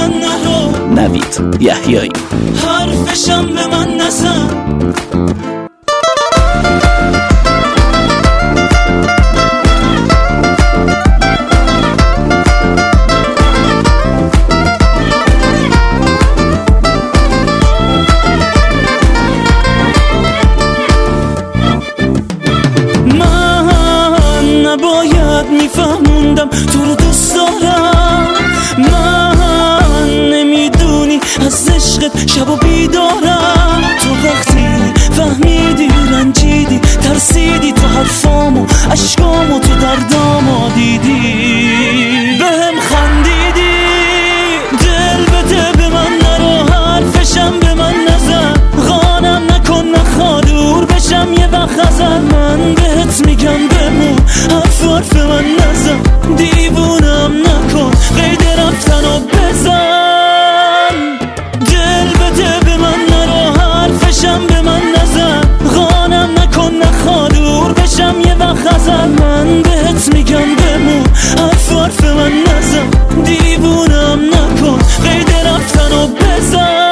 من نرو. نوید یحیایی. حرفشم به من نزن. نباید میفهموندم تو رو دوست دارم. من نمیدونی از عشقت شب و بیدارم. تو وقتی فهمیدی رنجیدی ترسیدی تو حرفامو عشقامو تو دردامو دیدی بهم خندیدی. دل بده به من نرو حرفشم به من نزن. غانم نکن نخوا دور بشم یه وقت ازن. من بهت میگم بمون حرف من نزن. دیوونم نکن قید رفتن و بزن. دل بده به من نرو حرفشم به من نزن. غانم نکن نخوا دور بشم یه وقت ازن. من بهت میگم بمون حرف من نزن. دیوونم نکن قید رفتن و بزن.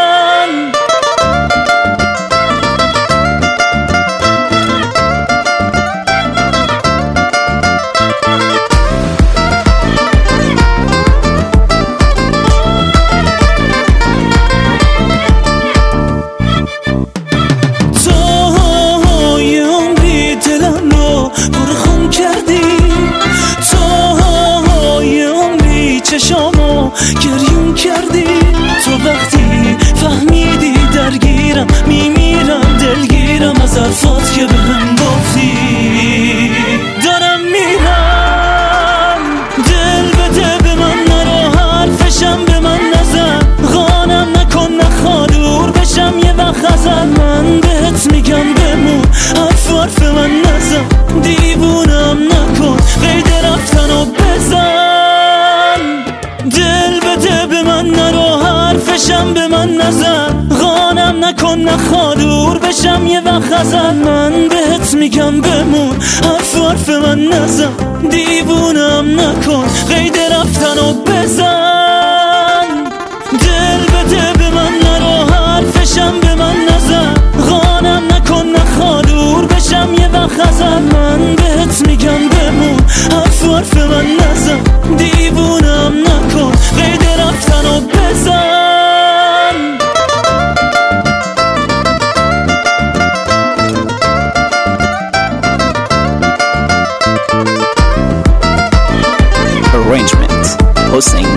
چشامو گریون کردی. تو وقتی فهمیدی درگیرم میمیرم دلگیرم از حرفات که بهم گفتی. دارم میرم. دل بده به من نرو حرفشم به من نزن. غانم نکن نخوا دور بشم یه وقت ازن. من بهت میگم بمون حرف من نزن. دیوونم نکن قید رفتن و بزن. دل بده به من نرو حرفشم به من نزن. غانم نکن نخوا دور بشم یه وقت ازن. من بهت میگم بمون حرف من نزن. دیوونم نکن قید رفتن و بزن. دل بده به من نرو حرفشم به من نزن. غانم نکن نخوا دور بشم یه وقت ازن. من بهت میگم بمون حرف من نزن. دیوونم نکن قید رفتن و بزن. Arrangement Hossein